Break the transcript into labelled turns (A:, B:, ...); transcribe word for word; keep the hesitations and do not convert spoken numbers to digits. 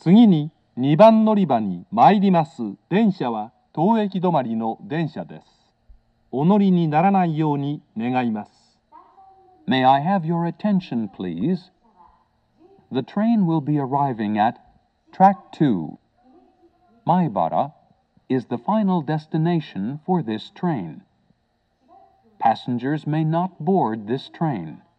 A: 次ににばん乗り場に参ります電車は当駅止まりの電車です。お乗りにならないように願います。
B: May I have your attention, please? The train will be arriving at Track two. Maibara is the final destination for this train. Passengers may not board this train.